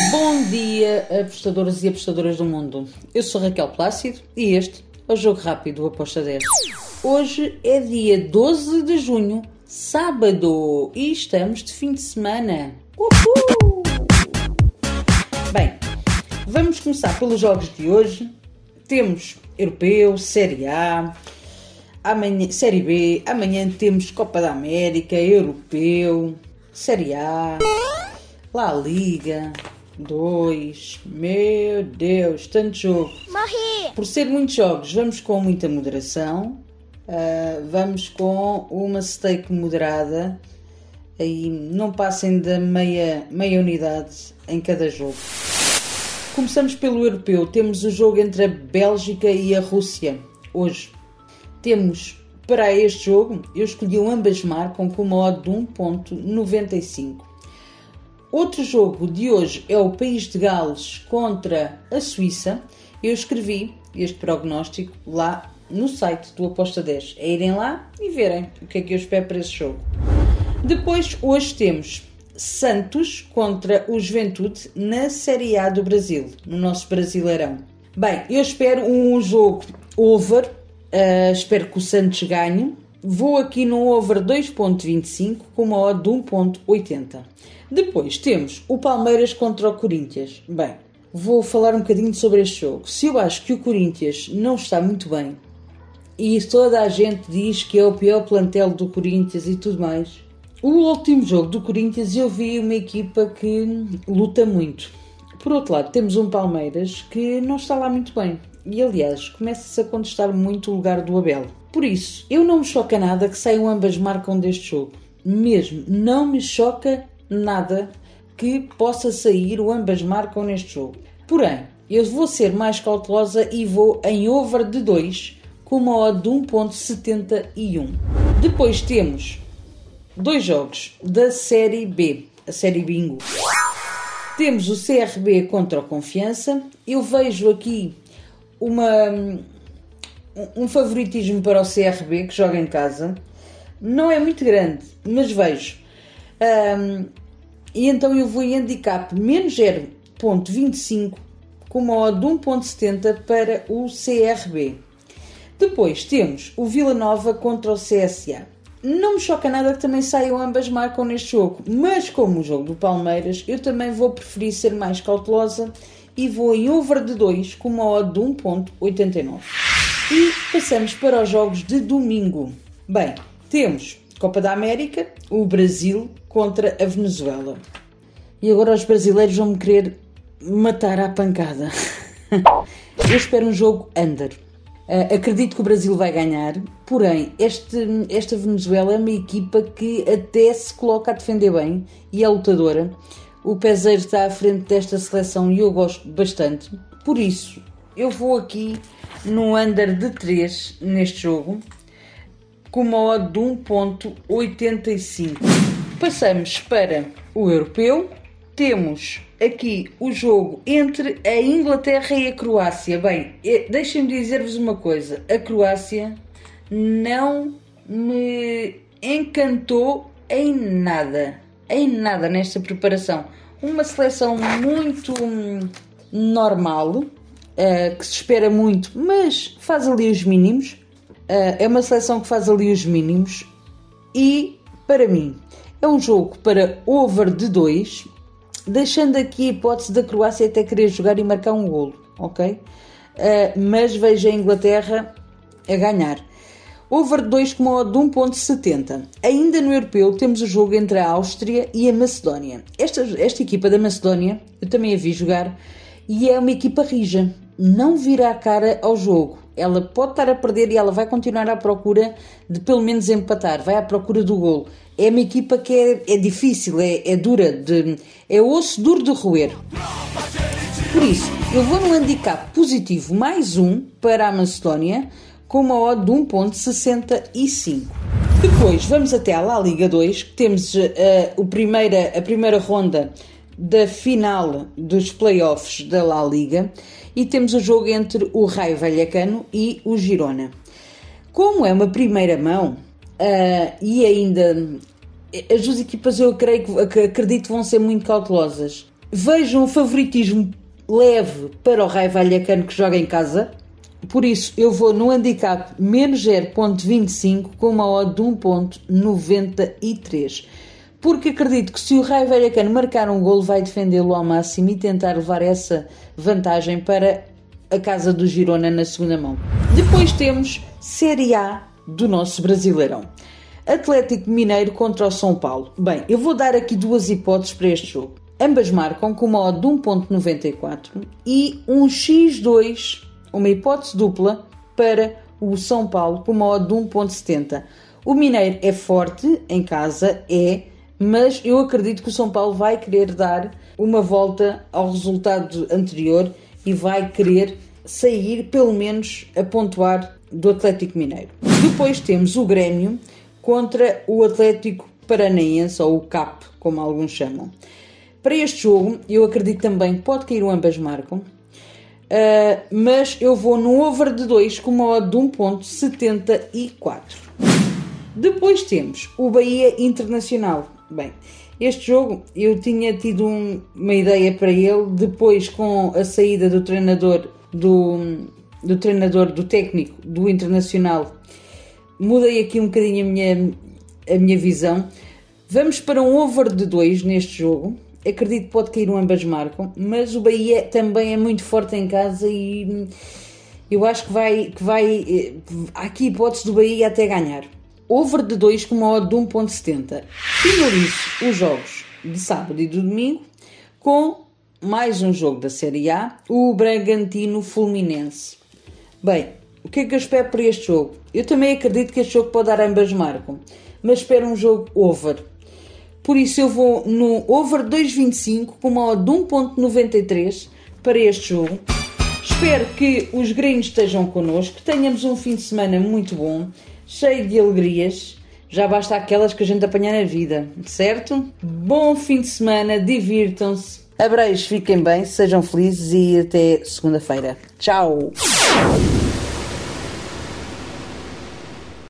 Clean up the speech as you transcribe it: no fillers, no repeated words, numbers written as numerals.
Bom dia, apostadoras e apostadoras do mundo. Eu sou Raquel Plácido e este é o Jogo Rápido Aposta 10. Hoje é dia 12 de junho, sábado, e estamos de fim de semana. Uhul! Bem, vamos começar pelos jogos de hoje. Temos Europeu, Série A, amanhã, Série B, amanhã temos Copa da América, Europeu, Série A, La Liga 2, meu Deus, tanto jogo. Morri! Por ser muitos jogos, vamos com muita moderação, vamos com uma stake moderada, e não passem da meia unidade em cada jogo. Começamos pelo Europeu, temos o jogo entre a Bélgica e a Rússia. Hoje temos, para este jogo, eu escolhi ambas marcam com uma odd de 1.95. Outro jogo de hoje é o País de Gales contra a Suíça. Eu escrevi este prognóstico lá no site do Aposta 10. É irem lá e verem o que é que eu espero para esse jogo. Depois, hoje temos Santos contra o Juventude na Série A do Brasil, no nosso Brasileirão. Bem, eu espero um jogo over, espero que o Santos ganhe. Vou aqui no over 2.25 com uma odd de 1.80. Depois temos o Palmeiras contra o Corinthians. Bem, vou falar um bocadinho sobre este jogo. Se eu acho que o Corinthians não está muito bem, e toda a gente diz que é o pior plantel do Corinthians e tudo mais, o último jogo do Corinthians eu vi uma equipa que luta muito. Por outro lado, temos um Palmeiras que não está lá muito bem. E, aliás, começa-se a contestar muito o lugar do Abel. Por isso, eu não me choca nada que saiam ambas marcam deste jogo. Mesmo, não me choca nada que possa sair o ambas marcam neste jogo. Porém, eu vou ser mais cautelosa e vou em over de 2 com uma odd de 1.71. Depois temos dois jogos da Série B, a Série Bingo. Temos o CRB contra o Confiança. Eu vejo aqui um favoritismo para o CRB, que joga em casa. Não é muito grande, mas vejo. E então eu vou em handicap menos 0.25 com uma odd de 1.70 para o CRB. Depois temos o Vila Nova contra o CSA. Não me choca nada que também saiam ambas marcam neste jogo, mas como o jogo do Palmeiras, eu também vou preferir ser mais cautelosa e vou em over de 2 com uma odd de 1.89. E passamos para os jogos de domingo. Bem, temos Copa da América, o Brasil contra a Venezuela. E agora os brasileiros vão me querer matar à pancada. Eu espero um jogo under. Acredito que o Brasil vai ganhar, porém esta Venezuela é uma equipa que até se coloca a defender bem e é lutadora. O Peseiro está à frente desta seleção e eu gosto bastante. Por isso, eu vou aqui no under de 3 neste jogo, com uma odd de 1.85. Passamos para o Europeu. Temos aqui o jogo entre a Inglaterra e a Croácia. Bem, deixem-me dizer-vos uma coisa. A Croácia não me encantou em nada nesta preparação. Uma seleção muito normal, que se espera muito, mas faz ali os mínimos. É uma seleção que faz ali os mínimos e, para mim, é um jogo para over de 2, deixando aqui a hipótese da Croácia até querer jogar e marcar um golo, ok? Mas vejo a Inglaterra a ganhar. Over de 2 com uma odd de 1.70. Ainda no Europeu temos o jogo entre a Áustria e a Macedónia. Esta equipa da Macedónia, eu também a vi jogar, e é uma equipa rija. Não vira a cara ao jogo. Ela pode estar a perder e ela vai continuar à procura de pelo menos empatar. Vai à procura do golo. É uma equipa que é difícil, é dura, é osso duro de roer. Por isso, eu vou no handicap positivo mais 1 para a Macedónia, com uma odd de 1.65. Depois vamos até à La Liga 2, que temos a primeira ronda da final dos playoffs da La Liga, e temos o jogo entre o Raio Vallecano e o Girona. Como é uma primeira mão, e ainda as duas equipas eu acredito vão ser muito cautelosas, Vejo um favoritismo leve para o Raio Vallecano que joga em casa. Por isso, eu vou no handicap menos 0.25 com uma odd de 1.93. Porque acredito que se o Raio Vallecano marcar um golo, vai defendê-lo ao máximo e tentar levar essa vantagem para a casa do Girona na segunda mão. Depois temos Série A do nosso Brasileirão. Atlético Mineiro contra o São Paulo. Bem, eu vou dar aqui duas hipóteses para este jogo. Ambas marcam com uma odd de 1.94 e um X2, uma hipótese dupla para o São Paulo com uma odd de 1.70. O Mineiro é forte em casa, mas eu acredito que o São Paulo vai querer dar uma volta ao resultado anterior e vai querer sair, pelo menos, a pontuar do Atlético Mineiro. Depois temos o Grêmio contra o Atlético Paranaense, ou o CAP, como alguns chamam. Para este jogo, eu acredito também que pode cair o ambas marcam, mas eu vou no over de 2 com uma odd de 1.74. Depois temos o Bahia Internacional. Bem, este jogo eu tinha tido uma ideia para ele, depois com a saída do treinador, do técnico do Internacional, mudei aqui um bocadinho a minha visão. Vamos para um over de 2 neste jogo. Acredito que pode cair um ambas marcam, mas o Bahia também é muito forte em casa e eu acho que vai há aqui hipótese do Bahia até ganhar. Over de 2 com uma odd de 1.70. Finalizo os jogos de sábado e de domingo com mais um jogo da Série A, o Bragantino Fluminense. Bem, o que é que eu espero para este jogo? Eu também acredito que este jogo pode dar ambas marcam, mas espero um jogo over. Por isso eu vou no over 2.25 com uma odd de 1.93 para este jogo. Espero que os gringos estejam connosco, que tenhamos um fim de semana muito bom, cheio de alegrias. Já basta aquelas que a gente apanha na vida, certo? Bom fim de semana, divirtam-se. Abreijos, fiquem bem, sejam felizes e até segunda-feira. Tchau!